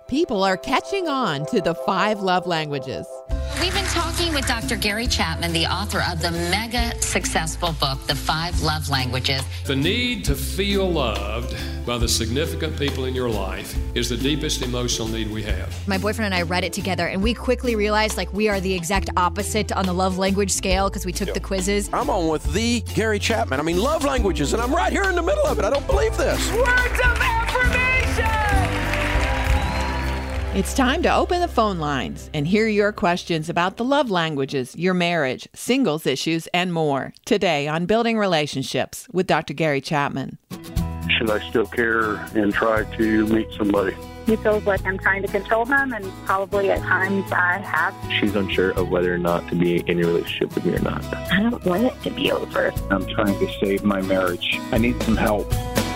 People are catching on to the 5 love languages. We've been talking with Dr. Gary Chapman, the author of the mega successful book, The 5 Love Languages. The need to feel loved by the significant people in your life is the deepest emotional need we have. My boyfriend and I read it together, and we quickly realized we are the exact opposite on the love language scale because we took the quizzes. I'm on with the Gary Chapman. Love languages, and I'm right here in the middle of it. I don't believe this. Words of affirmation! It's time to open the phone lines and hear your questions about the love languages, your marriage, singles issues, and more. Today on Building Relationships with Dr. Gary Chapman. Should I still care and try to meet somebody? He feels like I'm trying to control him, and probably at times I have. She's unsure of whether or not to be in a relationship with me or not. I don't want it to be over. I'm trying to save my marriage. I need some help.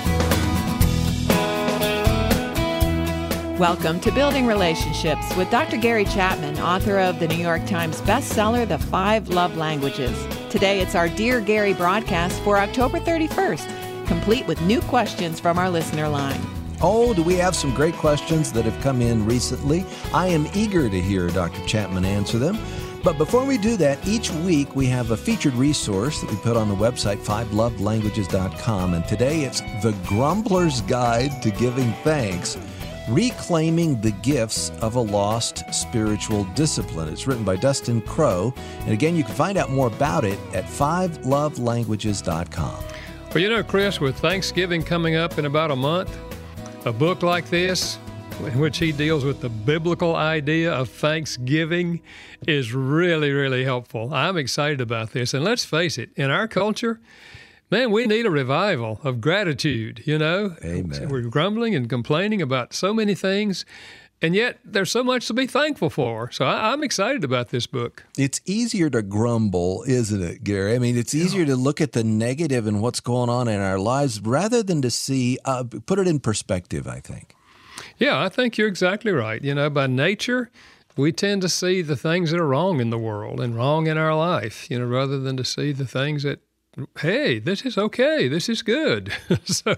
Welcome to Building Relationships with Dr. Gary Chapman, author of the New York Times bestseller, The 5 Love Languages. Today, it's our Dear Gary broadcast for October 31st, complete with new questions from our listener line. Oh, do we have some great questions that have come in recently? I am eager to hear Dr. Chapman answer them. But before we do that, each week we have a featured resource that we put on the website, 5lovelanguages.com. And today it's The Grumbler's Guide to Giving Thanks, Reclaiming the Gifts of a Lost Spiritual Discipline. It's written by Dustin Crow. And again, you can find out more about it at 5lovelanguages.com. Well, Chris, with Thanksgiving coming up in about a month, a book like this, in which he deals with the biblical idea of Thanksgiving, is really, really helpful. I'm excited about this. And let's face it, in our culture, man, we need a revival of gratitude, Amen. We're grumbling and complaining about so many things, and yet there's so much to be thankful for. So I'm excited about this book. It's easier to grumble, isn't it, Gary? It's easier to look at the negative and what's going on in our lives rather than to see, put it in perspective, I think. Yeah, I think you're exactly right. By nature, we tend to see the things that are wrong in the world and wrong in our life, rather than to see the things that, hey, this is okay, this is good. So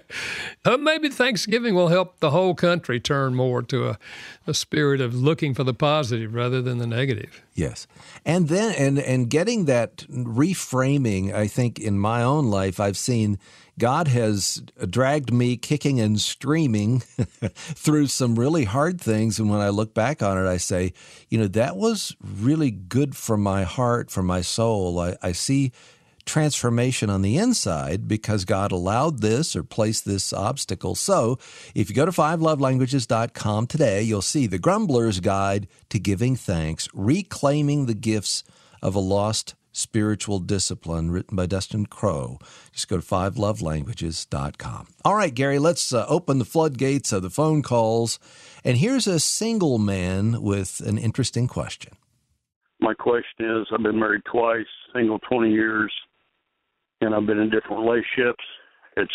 maybe Thanksgiving will help the whole country turn more to a spirit of looking for the positive rather than the negative. Yes. And then and getting that reframing, I think in my own life, I've seen God has dragged me kicking and screaming through some really hard things. And when I look back on it, I say, that was really good for my heart, for my soul. I see transformation on the inside because God allowed this or placed this obstacle. So if you go to 5lovelanguages.com today, you'll see The Grumbler's Guide to Giving Thanks, Reclaiming the Gifts of a Lost Spiritual Discipline, written by Dustin Crow. Just go to 5lovelanguages.com. All right, Gary, let's open the floodgates of the phone calls. And here's a single man with an interesting question. My question is, I've been married twice, single 20 years, and I've been in different relationships. At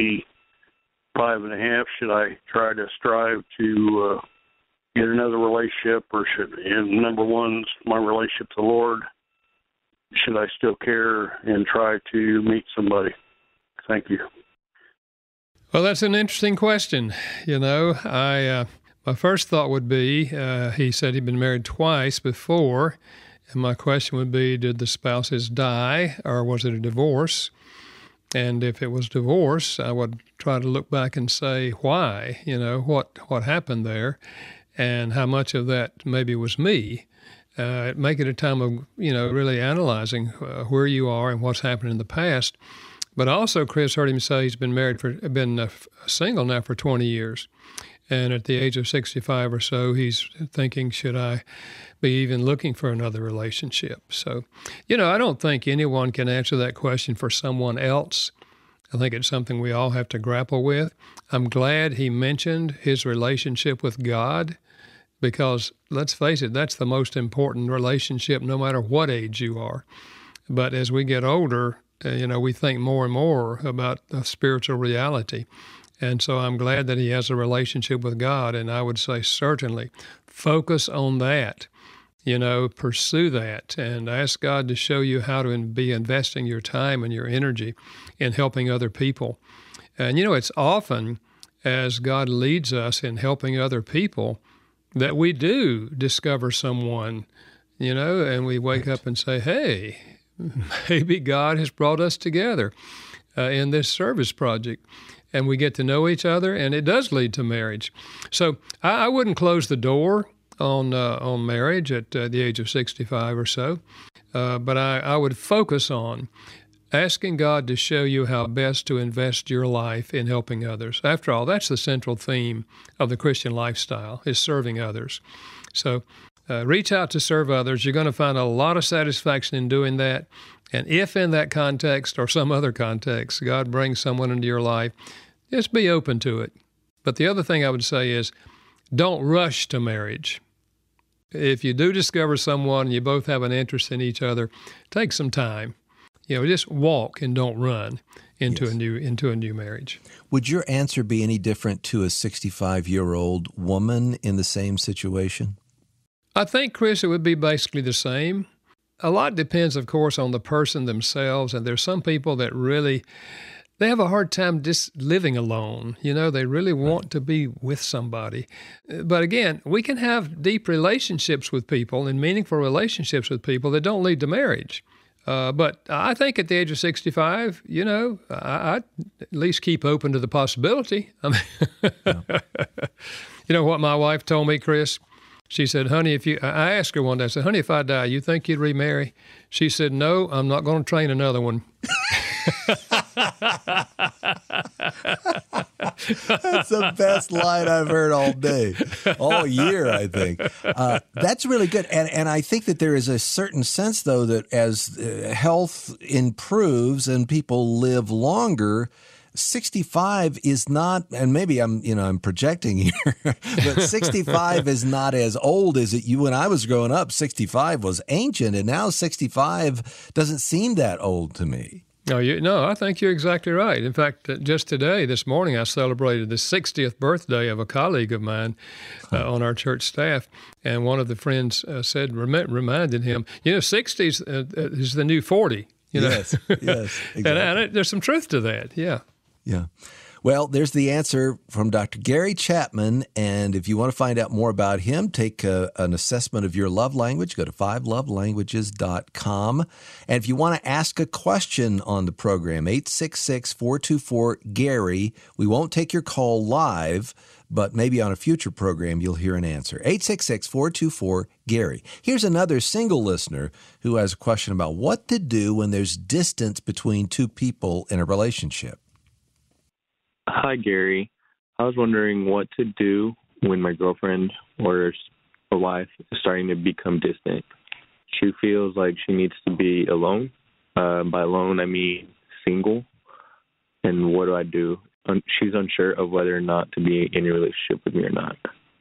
65 and a half, should I try to strive to get another relationship, or number one, my relationship to the Lord, should I still care and try to meet somebody? Thank you. Well, that's an interesting question. My first thought would be, he said he'd been married twice before, and my question would be, did the spouses die, or was it a divorce? And if it was divorce, I would try to look back and say, why? What happened there, and how much of that maybe was me. Make it a time of, really analyzing where you are and what's happened in the past. But also, Chris, heard him say he's been single now for 20 years. And at the age of 65 or so, he's thinking, should I be even looking for another relationship? So, I don't think anyone can answer that question for someone else. I think it's something we all have to grapple with. I'm glad he mentioned his relationship with God, because let's face it, that's the most important relationship no matter what age you are. But as we get older, we think more and more about the spiritual reality. And so I'm glad that he has a relationship with God, and I would say certainly focus on that. Pursue that and ask God to show you how to be investing your time and your energy in helping other people. And, it's often as God leads us in helping other people, that we do discover someone, and we wake up and say, hey, maybe God has brought us together in this service project, and we get to know each other, and it does lead to marriage. So I wouldn't close the door on marriage at the age of 65 or so, but I would focus on asking God to show you how best to invest your life in helping others. After all, that's the central theme of the Christian lifestyle, is serving others. So reach out to serve others. You're going to find a lot of satisfaction in doing that. And if in that context or some other context, God brings someone into your life, just be open to it. But the other thing I would say is, don't rush to marriage. If you do discover someone and you both have an interest in each other, take some time. Just walk and don't run into a new marriage. Would your answer be any different to a 65-year-old woman in the same situation? I think, Chris, it would be basically the same. A lot depends, of course, on the person themselves, and there's some people that really, they have a hard time just living alone. They really want to be with somebody. But again, we can have deep relationships with people and meaningful relationships with people that don't lead to marriage. But I think at the age of 65, I'd at least keep open to the possibility. I mean, You know what my wife told me, Chris? She said, honey, I asked her one day, I said, honey, if I die, you think you'd remarry? She said, no, I'm not going to train another one. That's the best line I've heard all day, all year, I think. That's really good. And I think that there is a certain sense, though, that as health improves and people live longer, 65 is not, and maybe I'm projecting here, but 65 is not as old as it. When I was growing up, 65 was ancient, and now 65 doesn't seem that old to me. No, I think you're exactly right. In fact, just this morning, I celebrated the 60th birthday of a colleague of mine on our church staff, and one of the friends reminded him, 60 is the new 40. Yes, exactly. and there's some truth to that, yeah. Yeah. Well, there's the answer from Dr. Gary Chapman, and if you want to find out more about him, take an assessment of your love language. Go to 5lovelanguages.com. And if you want to ask a question on the program, 866-424-GARY. We won't take your call live, but maybe on a future program you'll hear an answer. 866-424-GARY. Here's another single listener who has a question about what to do when there's distance between two people in a relationship. Hi, Gary. I was wondering what to do when my girlfriend or a wife is starting to become distant. She feels like she needs to be alone. By alone, I mean single. And what do I do? She's unsure of whether or not to be in a relationship with me or not.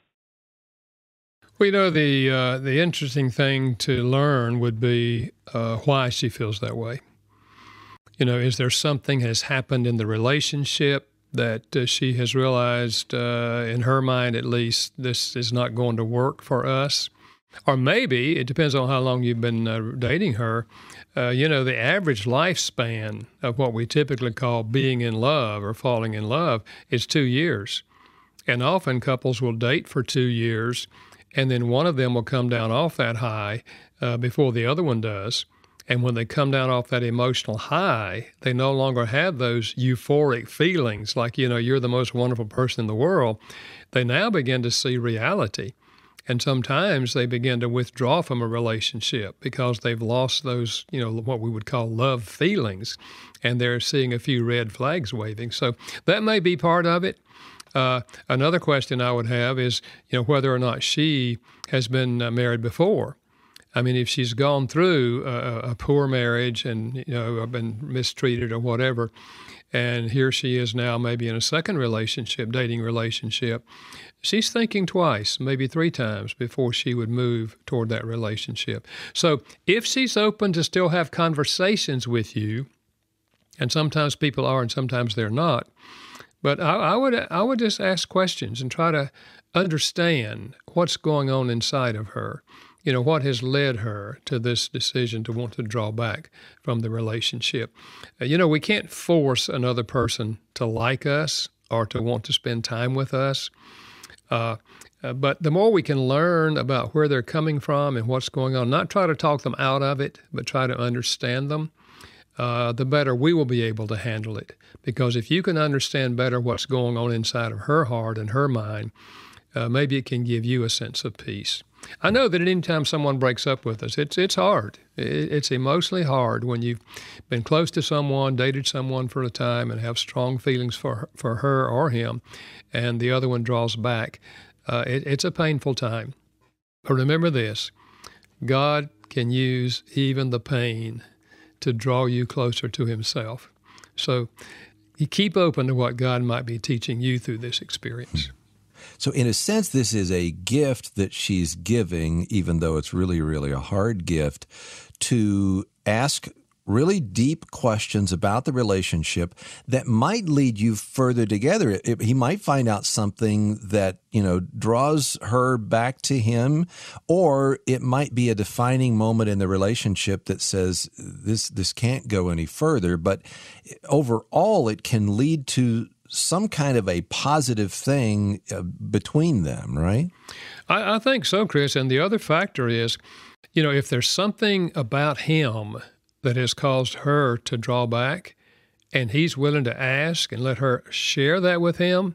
Well, the interesting thing to learn would be why she feels that way. Is there something has happened in the relationship that she has realized, in her mind at least, this is not going to work for us? Or maybe, it depends on how long you've been dating her, the average lifespan of what we typically call being in love or falling in love is 2 years. And often couples will date for 2 years, and then one of them will come down off that high before the other one does. And when they come down off that emotional high, they no longer have those euphoric feelings like, you're the most wonderful person in the world. They now begin to see reality. And sometimes they begin to withdraw from a relationship because they've lost those, what we would call love feelings, and they're seeing a few red flags waving. So that may be part of it. Another question I would have is, whether or not she has been married before. I mean, if she's gone through a poor marriage and, been mistreated or whatever, and here she is now maybe in a second dating relationship, she's thinking twice, maybe 3 times before she would move toward that relationship. So if she's open to still have conversations with you, and sometimes people are and sometimes they're not, but I would just ask questions and try to understand what's going on inside of her. What has led her to this decision to want to draw back from the relationship? We can't force another person to like us or to want to spend time with us. But the more we can learn about where they're coming from and what's going on, not try to talk them out of it, but try to understand them, the better we will be able to handle it. Because if you can understand better what's going on inside of her heart and her mind, maybe it can give you a sense of peace. I know that any time someone breaks up with us, it's hard. It's emotionally hard when you've been close to someone, dated someone for a time, and have strong feelings for her or him, and the other one draws back. It's a painful time. But remember this, God can use even the pain to draw you closer to himself. So you keep open to what God might be teaching you through this experience. So in a sense, this is a gift that she's giving, even though it's really, really a hard gift, to ask really deep questions about the relationship that might lead you further together. He might find out something that, draws her back to him, or it might be a defining moment in the relationship that says this can't go any further. But overall, it can lead to some kind of a positive thing between them, right? I think so, Chris. And the other factor is, if there's something about him that has caused her to draw back, and he's willing to ask and let her share that with him,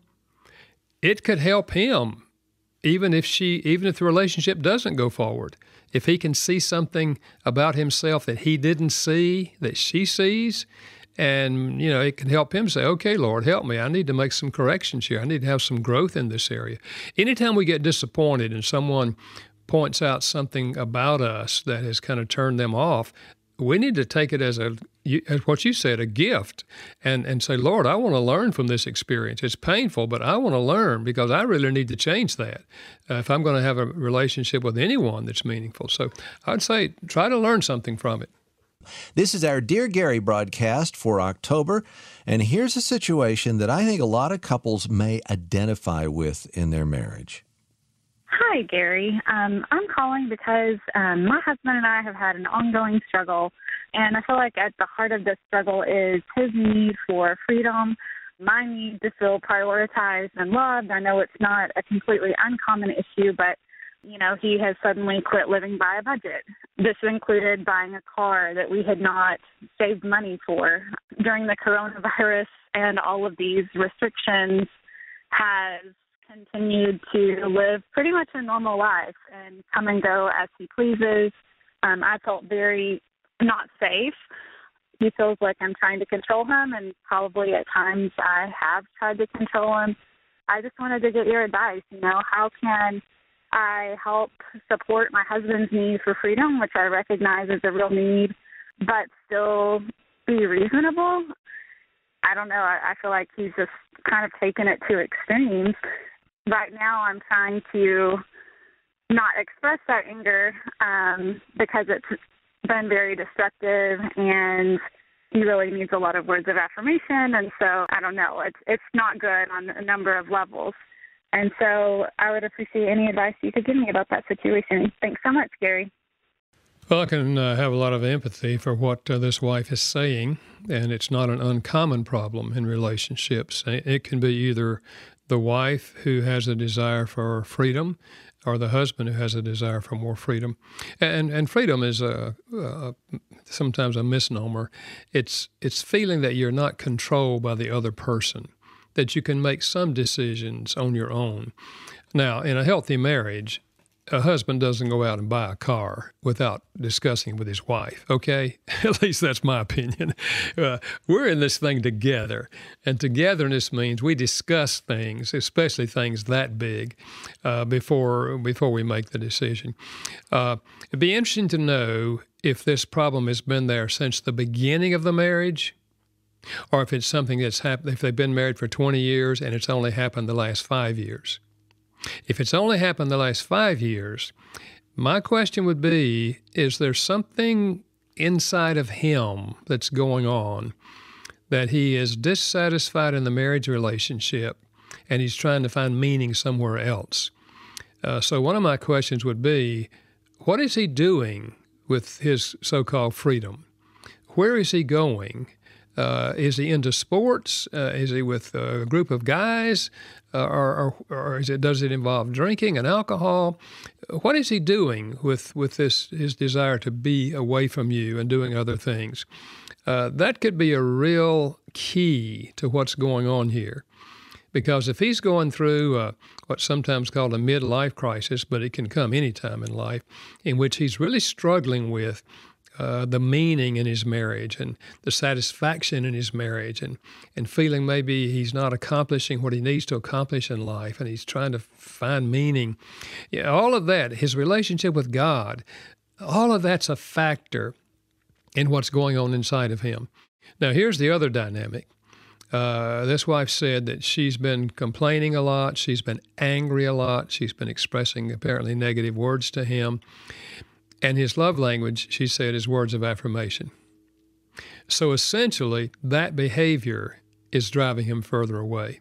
it could help him, even if the relationship doesn't go forward. If he can see something about himself that he didn't see, that she sees, and, it can help him say, okay, Lord, help me. I need to make some corrections here. I need to have some growth in this area. Anytime we get disappointed and someone points out something about us that has kind of turned them off, we need to take it as what you said, a gift, and say, Lord, I want to learn from this experience. It's painful, but I want to learn because I really need to change that if I'm going to have a relationship with anyone that's meaningful. So I'd say try to learn something from it. This is our Dear Gary broadcast for October, and here's a situation that I think a lot of couples may identify with in their marriage. Hi, Gary. I'm calling because my husband and I have had an ongoing struggle, and I feel like at the heart of this struggle is his need for freedom, my need to feel prioritized and loved. I know it's not a completely uncommon issue, but, he has suddenly quit living by a budget. This included buying a car that we had not saved money for. During the coronavirus and all of these restrictions, has continued to live pretty much a normal life and come and go as he pleases. I felt very not safe. He feels like I'm trying to control him, and probably at times I have tried to control him. I just wanted to get your advice. How can I help support my husband's need for freedom, which I recognize is a real need, but still be reasonable? I don't know. I feel like he's just kind of taken it to extremes. Right now I'm trying to not express that anger because it's been very destructive, and he really needs a lot of words of affirmation. And so, I don't know, it's not good on a number of levels. And so I would appreciate any advice you could give me about that situation. Thanks so much, Gary. Well, I can have a lot of empathy for what this wife is saying, and it's not an uncommon problem in relationships. It can be either the wife who has a desire for freedom or the husband who has a desire for more freedom. And freedom is sometimes a misnomer. It's feeling that you're not controlled by the other person, that you can make some decisions on your own. Now, in a healthy marriage, a husband doesn't go out and buy a car without discussing with his wife, okay? At least that's my opinion. We're in this thing together, and togetherness means we discuss things, especially things that big, before we make the decision. It'd be interesting to know if this problem has been there since the beginning of the marriage, or if it's something that's happened, if they've been married for 20 years and it's only happened the last 5 years. If it's only happened the last 5 years, my question would be, is there something inside of him that's going on that he is dissatisfied in the marriage relationship and he's trying to find meaning somewhere else? So one of my questions would be, what is he doing with his so-called freedom? Where is he going? Is he into sports? Is he with a group of guys? Or does it involve drinking and alcohol? What is he doing with his desire to be away from you and doing other things? That could be a real key to what's going on here. Because if he's going through what's sometimes called a midlife crisis, but it can come any time in life, in which he's really struggling with the meaning in his marriage and the satisfaction in his marriage and feeling maybe he's not accomplishing what he needs to accomplish in life and he's trying to find meaning. Yeah, all of that, his relationship with God, all of that's a factor in what's going on inside of him. Now, here's the other dynamic. This wife said that she's been complaining a lot. She's been angry a lot. She's been expressing apparently negative words to him. And his love language, she said, is words of affirmation. So essentially, that behavior is driving him further away.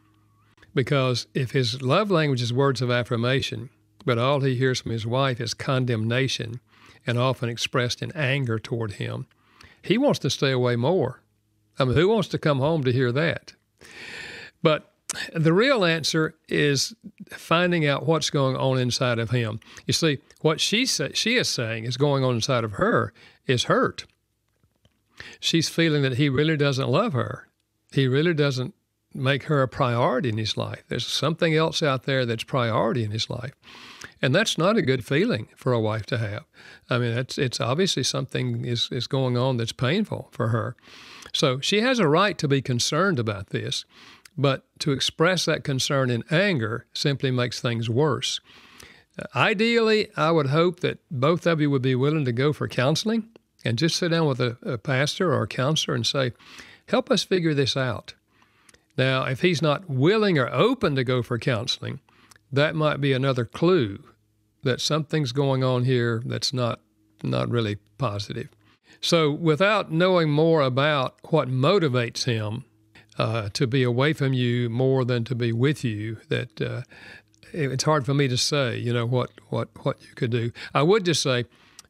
Because if his love language is words of affirmation, but all he hears from his wife is condemnation and often expressed in anger toward him, he wants to stay away more. I mean, who wants to come home to hear that? But the real answer is finding out what's going on inside of him. You see, what she is saying is going on inside of her is hurt. She's feeling that he really doesn't love her. He really doesn't make her a priority in his life. There's something else out there that's priority in his life. And that's not a good feeling for a wife to have. I mean, it's obviously something is going on that's painful for her. So she has a right to be concerned about this. But to express that concern in anger simply makes things worse. Ideally, I would hope that both of you would be willing to go for counseling and just sit down with a pastor or a counselor and say, help us figure this out. Now, if he's not willing or open to go for counseling, that might be another clue that something's going on here that's not really positive. So without knowing more about what motivates him to be away from you more than to be with you, that it's hard for me to say, what you could do. I would just say,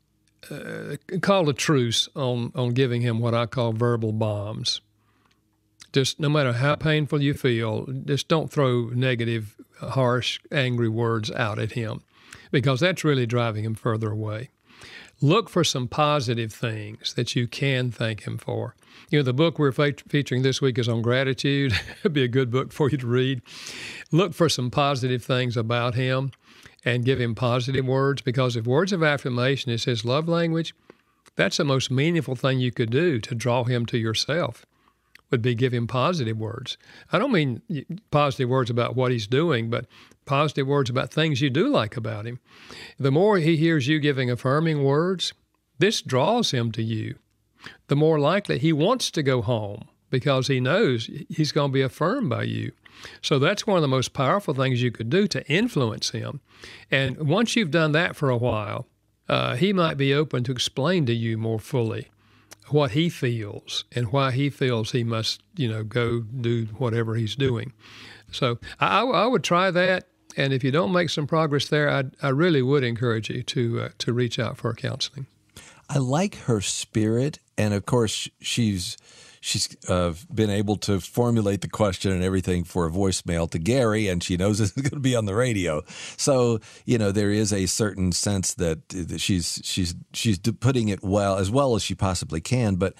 call a truce on giving him what I call verbal bombs. Just no matter how painful you feel, just don't throw negative, harsh, angry words out at him, because that's really driving him further away. Look for some positive things that you can thank him for. The book we're featuring this week is on gratitude. It'd be a good book for you to read. Look for some positive things about him and give him positive words, because if words of affirmation is his love language, that's the most meaningful thing you could do to draw him to yourself, would be give him positive words. I don't mean positive words about what he's doing, but positive words about things you do like about him. The more he hears you giving affirming words, this draws him to you. The more likely he wants to go home because he knows he's going to be affirmed by you. So that's one of the most powerful things you could do to influence him. And once you've done that for a while, he might be open to explain to you more fully what he feels and why he feels he must, go do whatever he's doing. So I would try that. And if you don't make some progress there, I really would encourage you to reach out for counseling. I like her spirit, and of course she's been able to formulate the question and everything for a voicemail to Gary, and she knows it's going to be on the radio. So there is a certain sense that she's putting it as well as she possibly can. But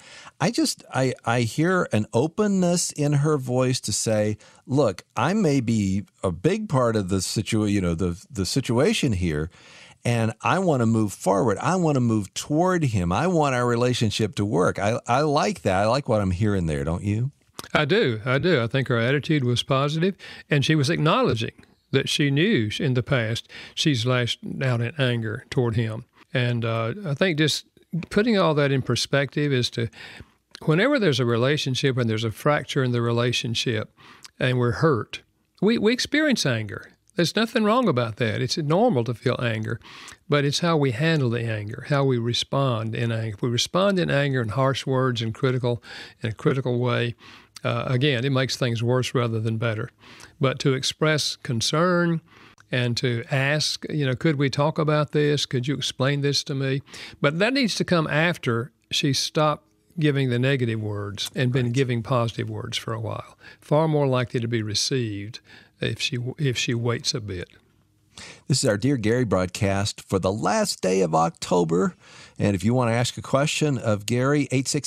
I hear an openness in her voice to say, "Look, I may be a big part of the situation here." And I want to move forward. I want to move toward him. I want our relationship to work. I like that. I like what I'm hearing there, don't you? I do. I think her attitude was positive, and she was acknowledging that she knew in the past she's lashed out in anger toward him. And I think just putting all that in perspective is to, whenever there's a relationship and there's a fracture in the relationship and we're hurt, we experience anger. There's nothing wrong about that. It's normal to feel anger, but it's how we handle the anger, how we respond in anger. If we respond in anger and harsh words and in a critical way, again, it makes things worse rather than better. But to express concern and to ask, could we talk about this? Could you explain this to me? But that needs to come after she stopped giving the negative words and been giving positive words for a while. Far more likely to be received if she waits a bit. This is our Dear Gary broadcast for the last day of October. And if you want to ask a question of Gary,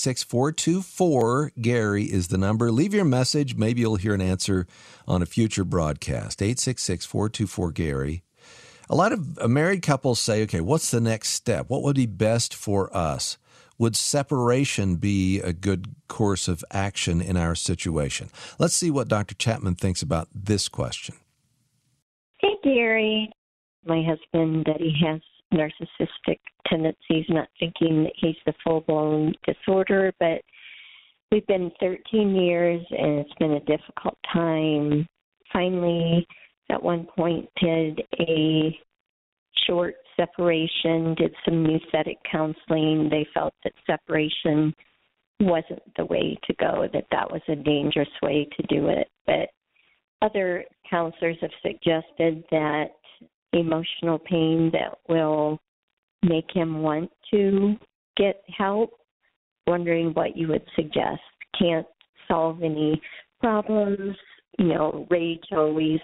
866-424-GARY is the number. Leave your message. Maybe you'll hear an answer on a future broadcast. 866-424-GARY. A lot of married couples say, okay, what's the next step? What would be best for us? Would separation be a good course of action in our situation? Let's see what Dr. Chapman thinks about this question. Hey, Gary. My husband, that he has narcissistic tendencies, not thinking that he's the full-blown disorder, but we've been 13 years, and it's been a difficult time. Finally, at one point, did a short separation, did some nouthetic counseling. They felt that separation wasn't the way to go, that was a dangerous way to do it. But other counselors have suggested that emotional pain that will make him want to get help. Wondering what you would suggest. Can't solve any problems. Rage always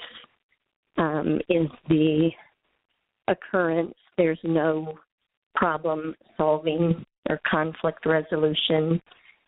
is the occurrence. There's no problem solving or conflict resolution.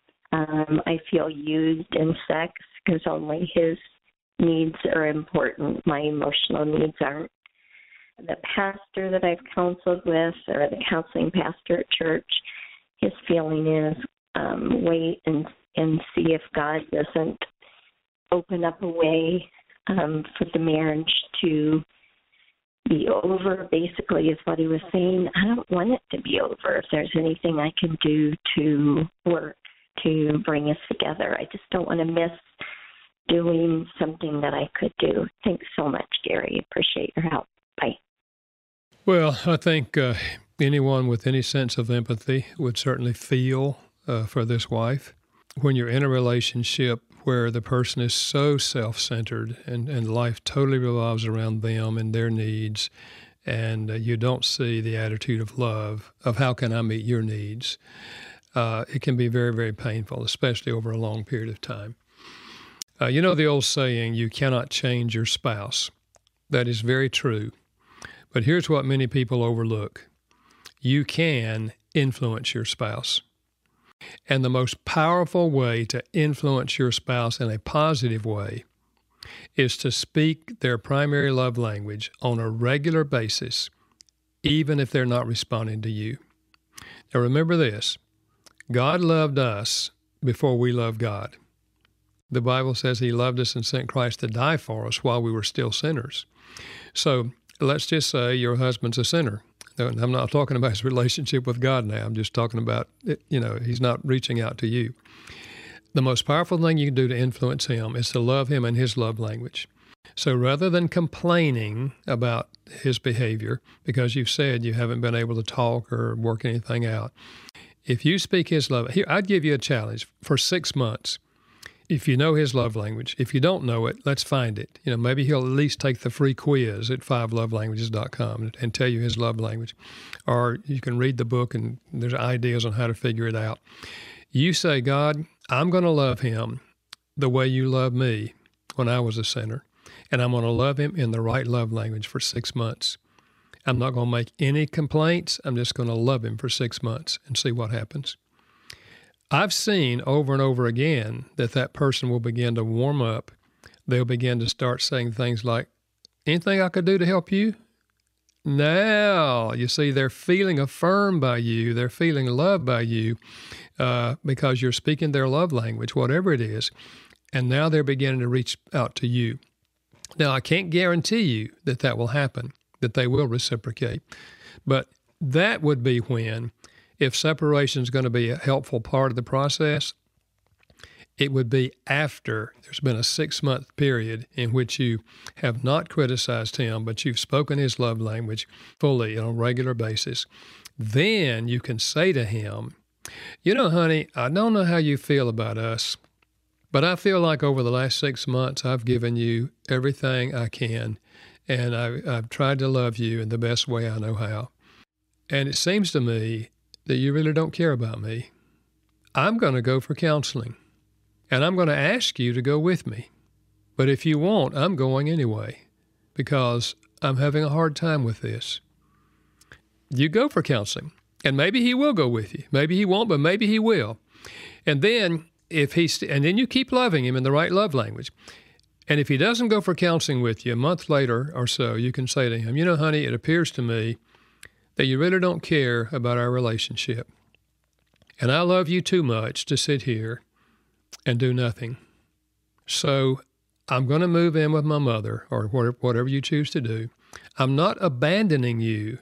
I feel used in sex because only his needs are important. My emotional needs aren't. The pastor that I've counseled with, or the counseling pastor at church, his feeling is wait and see if God doesn't open up a way for the marriage to be over, basically, is what he was saying. I don't want it to be over. If there's anything I can do to work to bring us together, I just don't want to miss doing something that I could do. Thanks so much, Gary. Appreciate your help. Bye. Well, I think anyone with any sense of empathy would certainly feel for this wife. When you're in a relationship where the person is so self-centered and life totally revolves around them and their needs, and you don't see the attitude of love, of how can I meet your needs, it can be very, very painful, especially over a long period of time. You know the old saying, you cannot change your spouse. That is very true. But here's what many people overlook. You can influence your spouse. And the most powerful way to influence your spouse in a positive way is to speak their primary love language on a regular basis, even if they're not responding to you. Now remember this, God loved us before we loved God. The Bible says he loved us and sent Christ to die for us while we were still sinners. So let's just say your husband's a sinner. I'm not talking about his relationship with God now. I'm just talking about, he's not reaching out to you. The most powerful thing you can do to influence him is to love him in his love language. So rather than complaining about his behavior, because you've said you haven't been able to talk or work anything out, if you speak his love, here, I'd give you a challenge for 6 months. If you know his love language, if you don't know it, let's find it. Maybe he'll at least take the free quiz at 5lovelanguages.com and tell you his love language. Or you can read the book and there's ideas on how to figure it out. You say, God, I'm going to love him the way you loved me when I was a sinner. And I'm going to love him in the right love language for 6 months. I'm not going to make any complaints. I'm just going to love him for 6 months and see what happens. I've seen over and over again that person will begin to warm up. They'll begin to start saying things like, anything I could do to help you? Now, you see, they're feeling affirmed by you. They're feeling loved by you because you're speaking their love language, whatever it is. And now they're beginning to reach out to you. Now, I can't guarantee you that will happen, that they will reciprocate. But that would be when, if separation is going to be a helpful part of the process, it would be after there's been a 6-month period in which you have not criticized him, but you've spoken his love language fully on a regular basis. Then you can say to him, honey, I don't know how you feel about us, but I feel like over the last 6 months I've given you everything I can, and I've tried to love you in the best way I know how. And it seems to me that you really don't care about me. I'm going to go for counseling, and I'm going to ask you to go with me. But if you won't, I'm going anyway, because I'm having a hard time with this. You go for counseling, and maybe he will go with you. Maybe he won't, but maybe he will. And then and then you keep loving him in the right love language. And if he doesn't go for counseling with you, a month later or so, you can say to him, you know, honey, it appears to me that you really don't care about our relationship. And I love you too much to sit here and do nothing. So I'm going to move in with my mother, or whatever you choose to do. I'm not abandoning you.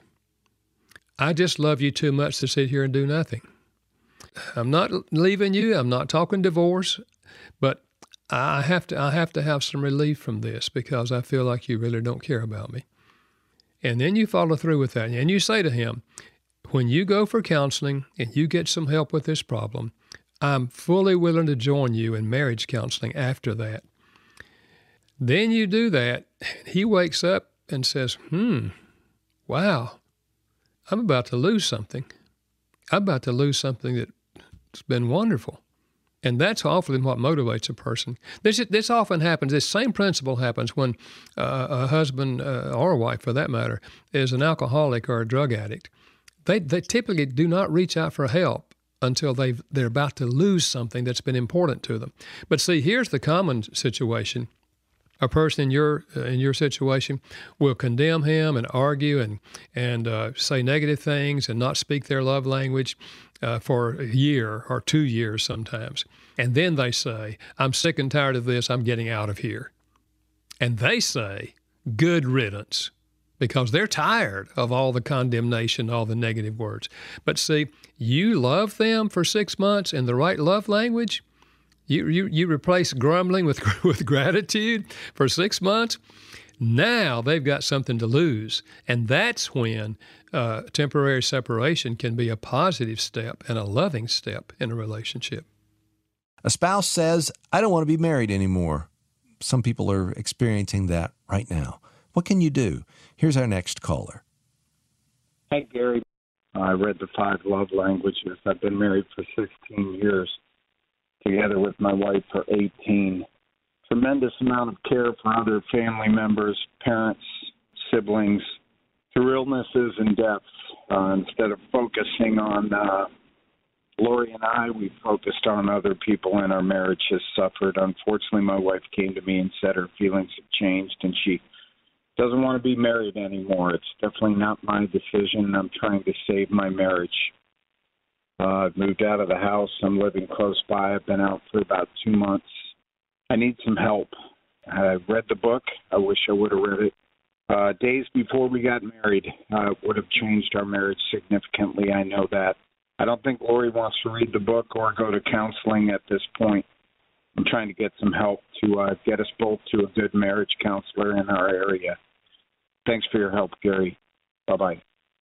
I just love you too much to sit here and do nothing. I'm not leaving you. I'm not talking divorce, but I have to have some relief from this because I feel like you really don't care about me. And then you follow through with that. And you say to him, when you go for counseling and you get some help with this problem, I'm fully willing to join you in marriage counseling after that. Then you do that. He wakes up and says, wow, I'm about to lose something. I'm about to lose something that's been wonderful. And that's often what motivates a person. This often happens. This same principle happens when a husband or a wife, for that matter, is an alcoholic or a drug addict. They typically do not reach out for help until they're about to lose something that's been important to them. But see, here's the common situation. A person in your situation will condemn him and argue and say negative things and not speak their love language for a year or 2 years sometimes. And then they say, I'm sick and tired of this, I'm getting out of here. And they say, good riddance, because they're tired of all the condemnation, all the negative words. But see, you love them for 6 months in the right love language. You replace grumbling with gratitude for 6 months. Now they've got something to lose. And that's when temporary separation can be a positive step and a loving step in a relationship. A spouse says, I don't want to be married anymore. Some people are experiencing that right now. What can you do? Here's our next caller. Hey, Gary. I read the 5 love languages. I've been married for 16 years, together with my wife for 18. Tremendous amount of care for other family members, parents, siblings, through illnesses and deaths. Instead of focusing on Lori and I, we focused on other people, and our marriage has suffered. Unfortunately, my wife came to me and said her feelings have changed, and she doesn't want to be married anymore. It's definitely not my decision. I'm trying to save my marriage. I've moved out of the house. I'm living close by. I've been out for about 2 months. I need some help. I read the book. I wish I would have read it days before we got married. Would have changed our marriage significantly. I know that. I don't think Lori wants to read the book or go to counseling at this point. I'm trying to get some help to get us both to a good marriage counselor in our area. Thanks for your help, Gary. Bye-bye.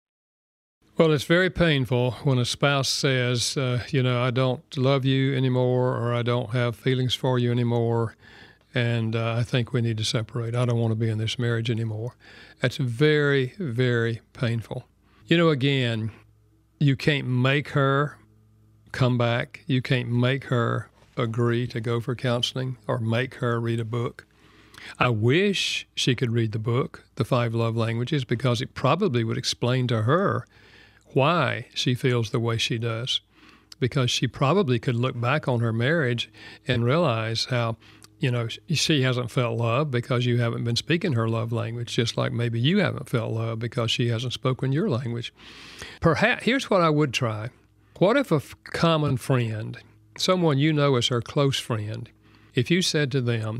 Well, it's very painful when a spouse says, I don't love you anymore, or I don't have feelings for you anymore, and I think we need to separate. I don't want to be in this marriage anymore. That's very, very painful. Again, you can't make her come back. You can't make her agree to go for counseling or make her read a book. I wish she could read the book, The 5 Love Languages, because it probably would explain to her why she feels the way she does. Because she probably could look back on her marriage and realize how, she hasn't felt love because you haven't been speaking her love language, just like maybe you haven't felt love because she hasn't spoken your language. Perhaps, here's what I would try. What if a common friend, someone you know as her close friend, if you said to them,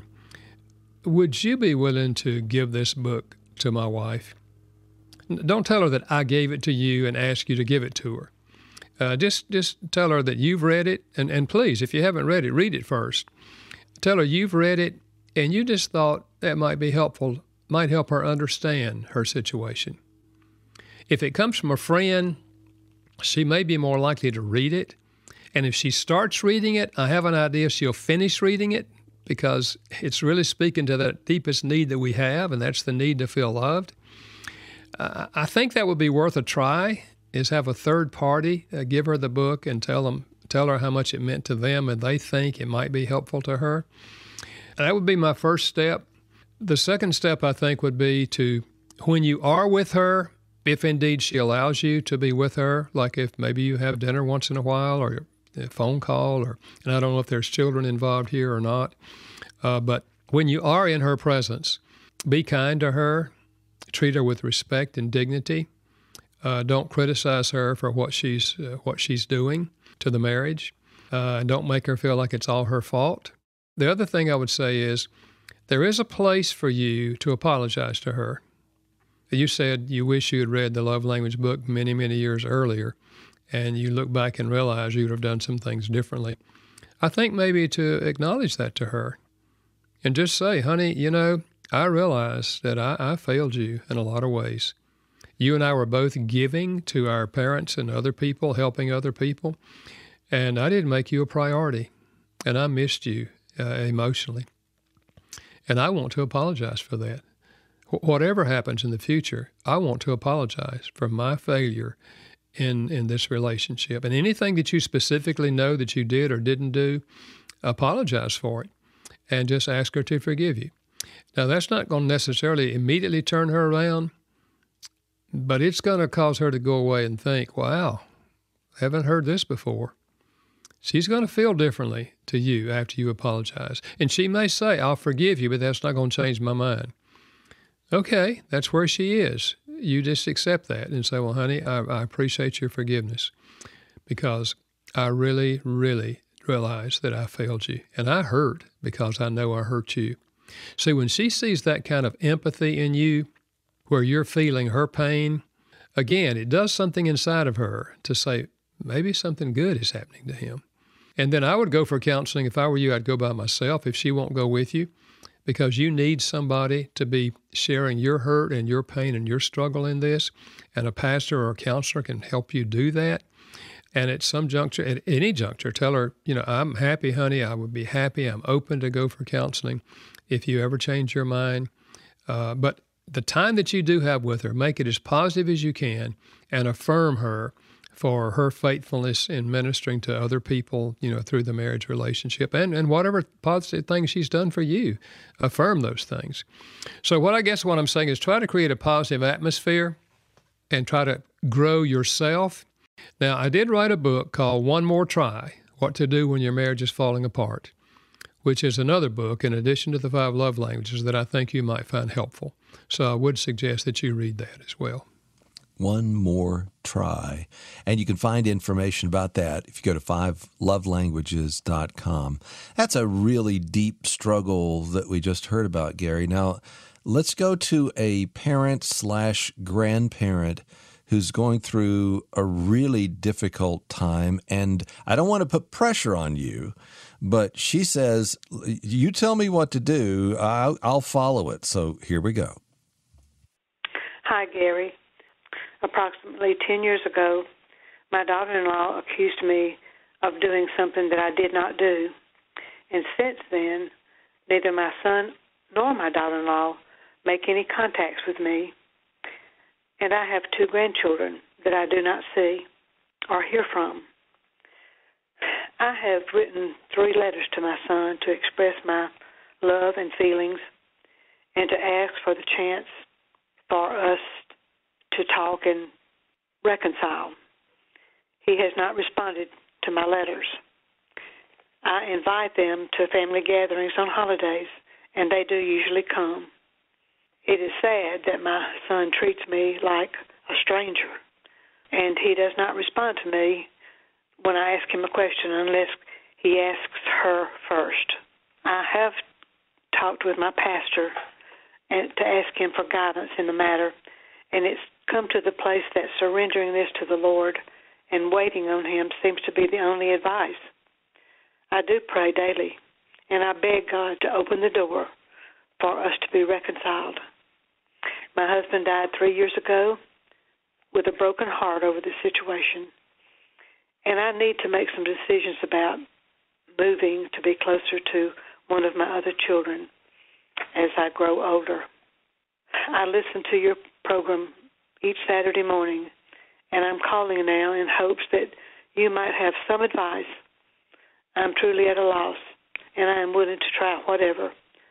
would you be willing to give this book to my wife? Don't tell her that I gave it to you and ask you to give it to her. Just tell her that you've read it, and please, if you haven't read it, read it first. Tell her you've read it, and you just thought that might be helpful, might help her understand her situation. If it comes from a friend, she may be more likely to read it. And if she starts reading it, I have an idea she'll finish reading it, because it's really speaking to that deepest need that we have, and that's the need to feel loved. I think that would be worth a try, is have a third party give her the book and tell them Tell her how much it meant to them and they think it might be helpful to her. And that would be my first step. The second step, I think, would be to, when you are with her, if indeed she allows you to be with her, like if maybe you have dinner once in a while or a phone call, and I don't know if there's children involved here or not, but when you are in her presence, be kind to her, treat her with respect and dignity. Don't criticize her for what she's doing to the marriage. Don't make her feel like it's all her fault. The other thing I would say is there is a place for you to apologize to her. You said you wish you had read the Love Language book many, many years earlier, and you look back and realize you would have done some things differently. I think maybe to acknowledge that to her and just say, honey, you know, I realize that I failed you in a lot of ways. You and I were both giving to our parents and other people, helping other people, and I didn't make you a priority, and I missed you emotionally. And I want to apologize for that. Whatever happens in the future, I want to apologize for my failure in this relationship. And anything that you specifically know that you did or didn't do, apologize for it and just ask her to forgive you. Now, that's not going to necessarily immediately turn her around, but it's going to cause her to go away and think, wow, I haven't heard this before. She's going to feel differently to you after you apologize. And she may say, I'll forgive you, but that's not going to change my mind. Okay, that's where she is. You just accept that and say, well, honey, I appreciate your forgiveness because I really, really realize that I failed you. And I hurt because I know I hurt you. See, when she sees that kind of empathy in you, where you're feeling her pain, again, it does something inside of her to say, maybe something good is happening to him. And then I would go for counseling. If I were you, I'd go by myself if she won't go with you, because you need somebody to be sharing your hurt and your pain and your struggle in this. And a pastor or a counselor can help you do that. And at some juncture, at any juncture, tell her, you know, I'm happy, honey. I would be happy. I'm open to go for counseling if you ever change your mind. But the time that you do have with her, make it as positive as you can and affirm her for her faithfulness in ministering to other people, you know, through the marriage relationship and whatever positive things she's done for you. Affirm those things. So what I'm saying is try to create a positive atmosphere and try to grow yourself. Now, I did write a book called One More Try, What to Do When Your Marriage is Falling Apart, which is another book in addition to the 5 love languages that I think you might find helpful. So I would suggest that you read that as well. One More Try. And you can find information about that if you go to 5lovelanguages.com. That's a really deep struggle that we just heard about, Gary. Now, let's go to a parent/grandparent who's going through a really difficult time. And I don't want to put pressure on you, but she says, you tell me what to do, I'll follow it. So here we go. Hi, Gary. Approximately 10 years ago, my daughter-in-law accused me of doing something that I did not do. And since then, neither my son nor my daughter-in-law make any contacts with me. And I have 2 grandchildren that I do not see or hear from. I have written 3 letters to my son to express my love and feelings and to ask for the chance for us to talk and reconcile. He has not responded to my letters. I invite them to family gatherings on holidays, and they do usually come. It is sad that my son treats me like a stranger, and he does not respond to me when I ask him a question unless he asks her first. I have talked with my pastor and to ask him for guidance in the matter, and it's come to the place that surrendering this to the Lord and waiting on him seems to be the only advice. I do pray daily, and I beg God to open the door for us to be reconciled. My husband died 3 years ago with a broken heart over the situation, and I need to make some decisions about moving to be closer to one of my other children as I grow older. I listen to your program each Saturday morning, and I'm calling now in hopes that you might have some advice. I'm truly at a loss, and I am willing to try whatever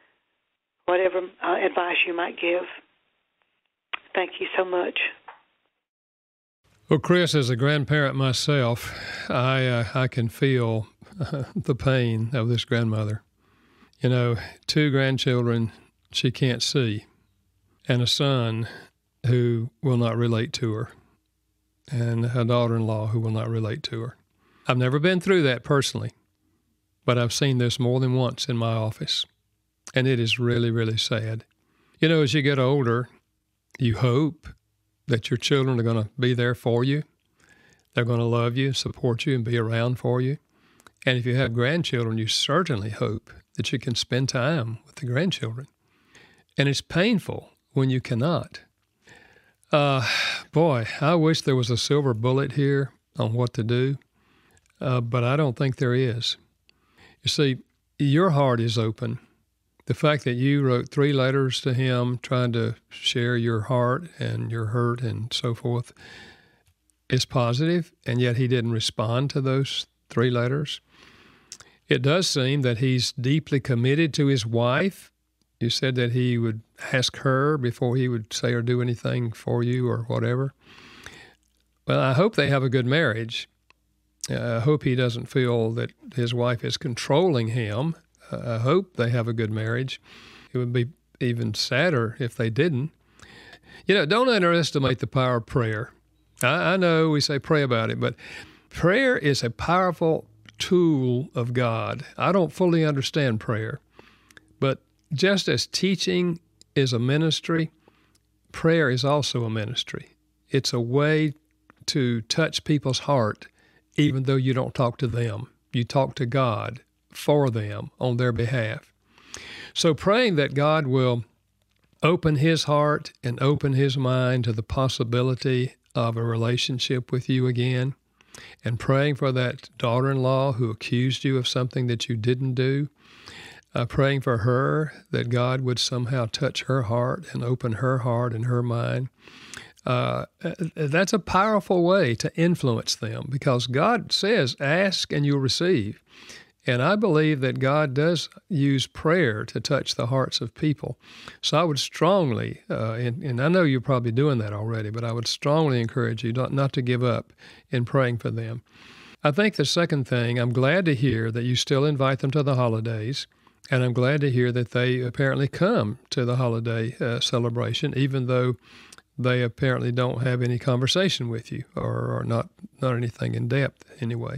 advice you might give. Thank you so much. Well, Chris, as a grandparent myself, I can feel the pain of this grandmother. 2 grandchildren she can't see, and a son who will not relate to her, and a daughter-in-law who will not relate to her. I've never been through that personally, but I've seen this more than once in my office, and it is really, really sad. As you get older, you hope that your children are going to be there for you. They're going to love you, support you, and be around for you. And if you have grandchildren, you certainly hope that you can spend time with the grandchildren. And it's painful when you cannot. Boy, I wish there was a silver bullet here on what to do, but I don't think there is. You see, your heart is open. The fact that you wrote 3 letters to him trying to share your heart and your hurt and so forth is positive, and yet he didn't respond to those 3 letters. It does seem that he's deeply committed to his wife. You said that he would ask her before he would say or do anything for you or whatever. Well, I hope they have a good marriage. I hope he doesn't feel that his wife is controlling him. I hope they have a good marriage. It would be even sadder if they didn't. Don't underestimate the power of prayer. I know we say pray about it, but prayer is a powerful tool of God. I don't fully understand prayer, but just as teaching is a ministry, prayer is also a ministry. It's a way to touch people's heart, even though you don't talk to them. You talk to God for them on their behalf. So praying that God will open his heart and open his mind to the possibility of a relationship with you again, and praying for that daughter-in-law who accused you of something that you didn't do, praying for her that God would somehow touch her heart and open her heart and her mind. That's a powerful way to influence them, because God says, ask and you'll receive. And I believe that God does use prayer to touch the hearts of people. So I would strongly, and I know you're probably doing that already, but I would strongly encourage you not to give up in praying for them. I think the second thing, I'm glad to hear that you still invite them to the holidays, and I'm glad to hear that they apparently come to the holiday celebration, even though they apparently don't have any conversation with you, or not anything in depth anyway.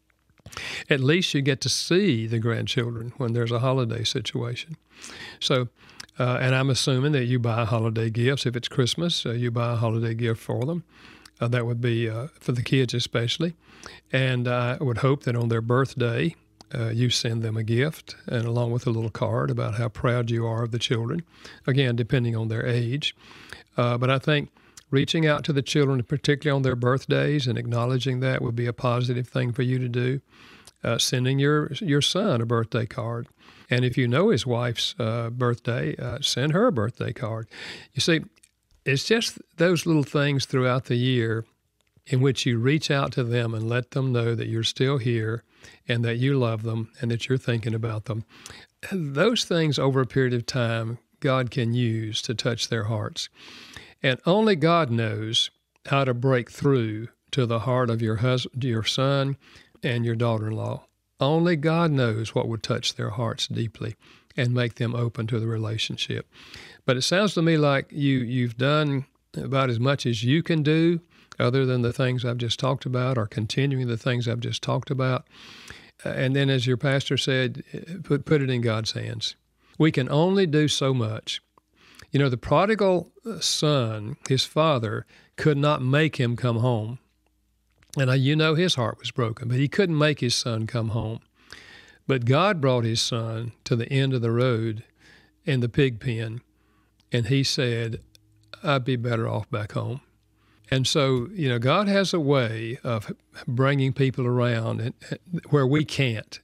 At least you get to see the grandchildren when there's a holiday situation. So, and I'm assuming that you buy holiday gifts. If it's Christmas, you buy a holiday gift for them. That would be for the kids especially. And I would hope that on their birthday, you send them a gift, and along with a little card about how proud you are of the children, again, depending on their age. But I think reaching out to the children, particularly on their birthdays, and acknowledging that would be a positive thing for you to do. Sending your son a birthday card. And if you know his wife's birthday, send her a birthday card. You see, it's just those little things throughout the year in which you reach out to them and let them know that you're still here and that you love them and that you're thinking about them. Those things over a period of time, God can use to touch their hearts. And only God knows how to break through to the heart of your husband, your son, and your daughter-in-law. Only God knows what would touch their hearts deeply and make them open to the relationship. But it sounds to me like you've done about as much as you can do, other than the things I've just talked about, or continuing the things I've just talked about. And then, as your pastor said, put it in God's hands. We can only do so much. The prodigal son, his father, could not make him come home. And his heart was broken, but he couldn't make his son come home. But God brought his son to the end of the road in the pig pen, and he said, I'd be better off back home. And so, God has a way of bringing people around where we can't,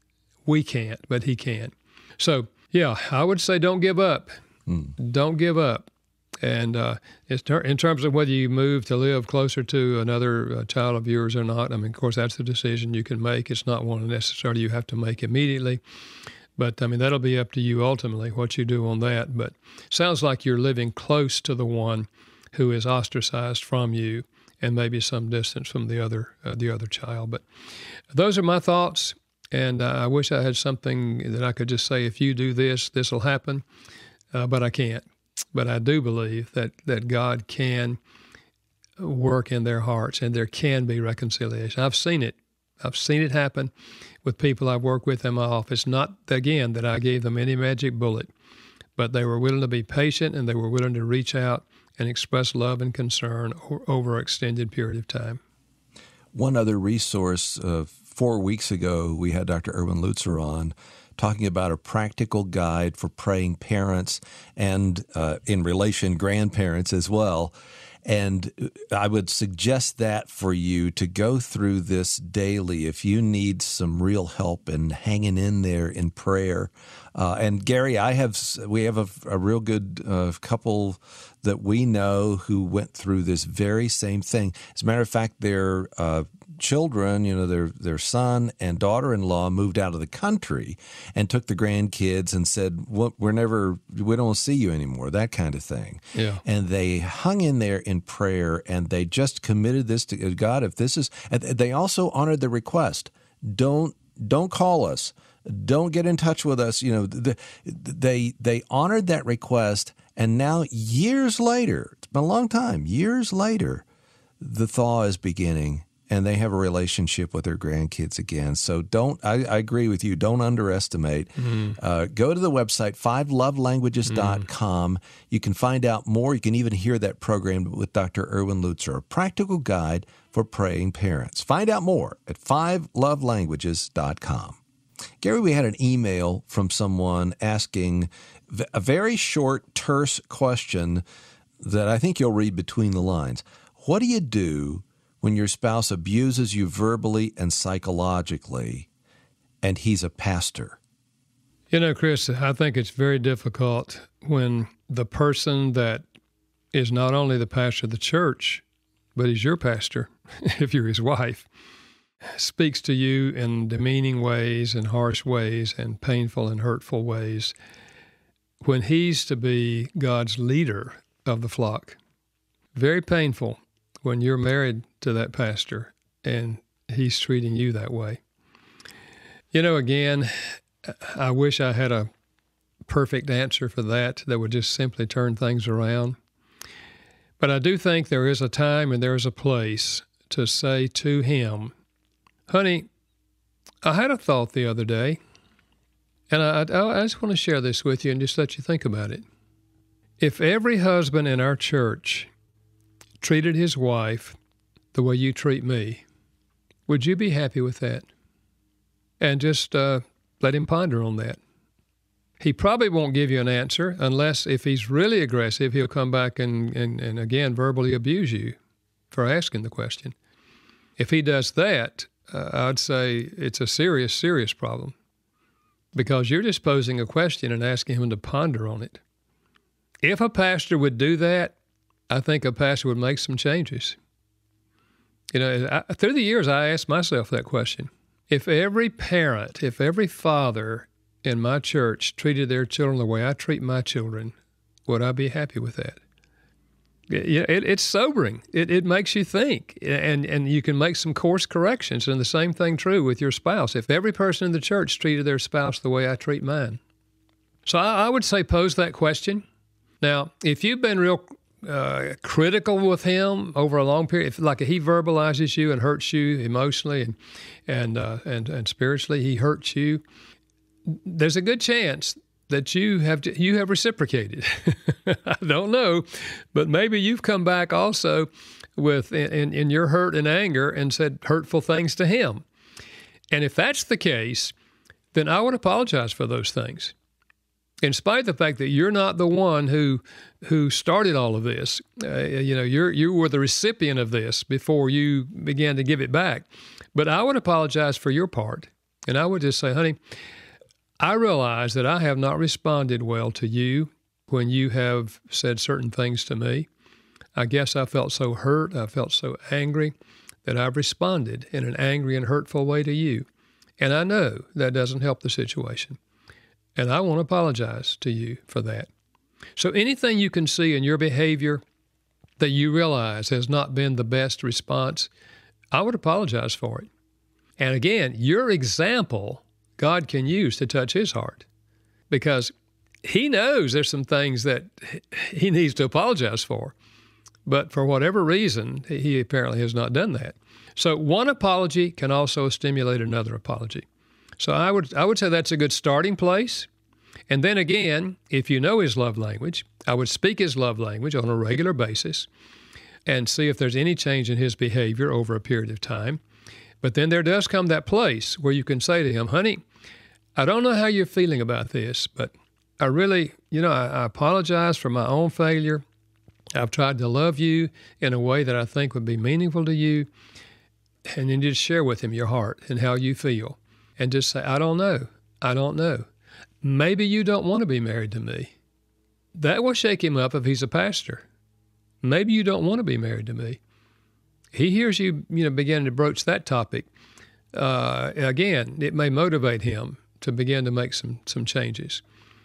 but he can. So, I would say don't give up. Don't give up. And in terms of whether you move to live closer to another child of yours or not, I mean, of course, that's a decision you can make. It's not one necessarily you have to make immediately. But, I mean, that'll be up to you ultimately, what you do on that. But sounds like you're living close to the one who is ostracized from you and maybe some distance from the other child. But those are my thoughts, and I wish I had something that I could just say, if you do this, this will happen, but I can't. But I do believe that God can work in their hearts, and there can be reconciliation. I've seen it. I've seen it happen with people I've worked with in my office. Not, again, that I gave them any magic bullet, but they were willing to be patient, and they were willing to reach out and express love and concern over an extended period of time. One other resource, 4 weeks ago, we had Dr. Erwin Lutzer on, talking about a practical guide for praying parents and, in relation, grandparents as well. And I would suggest that for you to go through this daily if you need some real help in hanging in there in prayer. And Gary, we have a real good couple that we know who went through this very same thing. As a matter of fact, their children, their son and daughter-in-law moved out of the country and took the grandkids and said, we don't see you anymore, that kind of thing. Yeah. And they hung in there in prayer, and they just committed this to God. If this is, and they also honored the request. Don't call us. Don't get in touch with us. They honored that request, and now years later, it's been a long time, years later, the thaw is beginning, and they have a relationship with their grandkids again. So I agree with you. Don't underestimate. Go to the website, 5lovelanguages.com. You can find out more. You can even hear that program with Dr. Erwin Lutzer, a practical guide for praying parents. Find out more at 5lovelanguages.com. Gary, we had an email from someone asking a very short, terse question that I think you'll read between the lines. What do you do when your spouse abuses you verbally and psychologically, and he's a pastor? Chris, I think it's very difficult when the person that is not only the pastor of the church, but he's your pastor, if you're his wife, speaks to you in demeaning ways and harsh ways and painful and hurtful ways, when he's to be God's leader of the flock. Very painful when you're married to that pastor and he's treating you that way. Again, I wish I had a perfect answer for that would just simply turn things around. But I do think there is a time and there is a place to say to him, honey, I had a thought the other day, and I just want to share this with you and just let you think about it. If every husband in our church treated his wife the way you treat me, would you be happy with that? And just let him ponder on that. He probably won't give you an answer unless, if he's really aggressive, he'll come back and again verbally abuse you for asking the question. If he does that, I'd say it's a serious, serious problem, because you're just posing a question and asking him to ponder on it. If a pastor would do that, I think a pastor would make some changes. Through the years, I asked myself that question. If every parent, if every father in my church treated their children the way I treat my children, would I be happy with that? It's sobering. It makes you think, and you can make some course corrections. And the same thing true with your spouse. If every person in the church treated their spouse the way I treat mine. So I would say pose that question. Now, if you've been real critical with him over a long period, if he verbalizes you and hurts you emotionally and spiritually, he hurts you, there's a good chance that you have reciprocated. I don't know, but maybe you've come back also with in your hurt and anger and said hurtful things to him. And if that's the case, then I would apologize for those things. In spite of the fact that you're not the one who started all of this, you were the recipient of this before you began to give it back. But I would apologize for your part, and I would just say, honey, I realize that I have not responded well to you when you have said certain things to me. I guess I felt so hurt, I felt so angry that I've responded in an angry and hurtful way to you. And I know that doesn't help the situation. And I want to apologize to you for that. So anything you can see in your behavior that you realize has not been the best response, I would apologize for it. And again, your example, God can use to touch his heart, because he knows there's some things that he needs to apologize for. But for whatever reason, he apparently has not done that. So one apology can also stimulate another apology. So I would say that's a good starting place. And then again, if you know his love language, I would speak his love language on a regular basis and see if there's any change in his behavior over a period of time. But then there does come that place where you can say to him, honey, I don't know how you're feeling about this, but I really, I apologize for my own failure. I've tried to love you in a way that I think would be meaningful to you. And then just share with him your heart and how you feel. And just say, I don't know. Maybe you don't want to be married to me. That will shake him up if he's a pastor. Maybe you don't want to be married to me. He hears you, begin to broach that topic. Again, it may motivate him to begin to make some changes.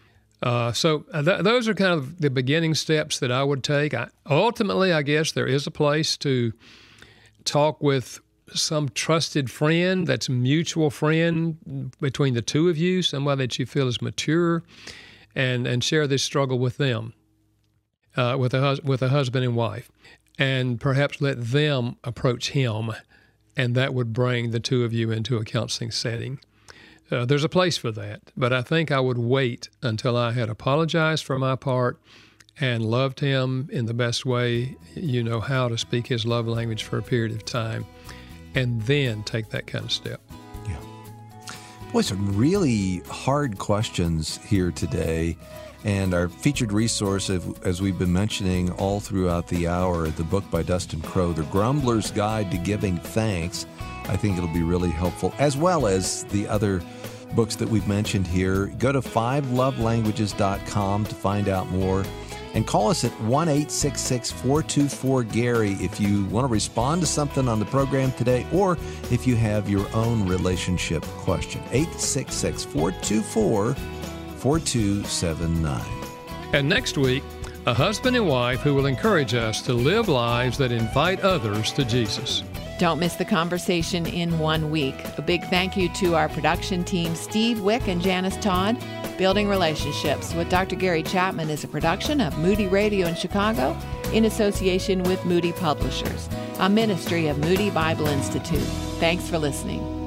So those are kind of the beginning steps that I would take. Ultimately, I guess there is a place to talk with some trusted friend that's a mutual friend between the two of you, somebody that you feel is mature, and share this struggle with them, with a husband and wife, and perhaps let them approach him, and that would bring the two of you into a counseling setting. There's a place for that, but I think I would wait until I had apologized for my part and loved him in the best way you know how to speak his love language for a period of time, and then take that kind of step. Yeah. Boy, some really hard questions here today. And our featured resource, as we've been mentioning all throughout the hour, the book by Dustin Crowe, The Grumbler's Guide to Giving Thanks. I think it'll be really helpful, as well as the other books that we've mentioned here. Go to 5lovelanguages.com to find out more. And call us at 1-866-424-GARY if you want to respond to something on the program today, or if you have your own relationship question. 866-424-4279. And next week, a husband and wife who will encourage us to live lives that invite others to Jesus. Don't miss the conversation in 1 week. A big thank you to our production team, Steve Wick and Janice Todd. Building Relationships with Dr. Gary Chapman is a production of Moody Radio in Chicago in association with Moody Publishers, a ministry of Moody Bible Institute. Thanks for listening.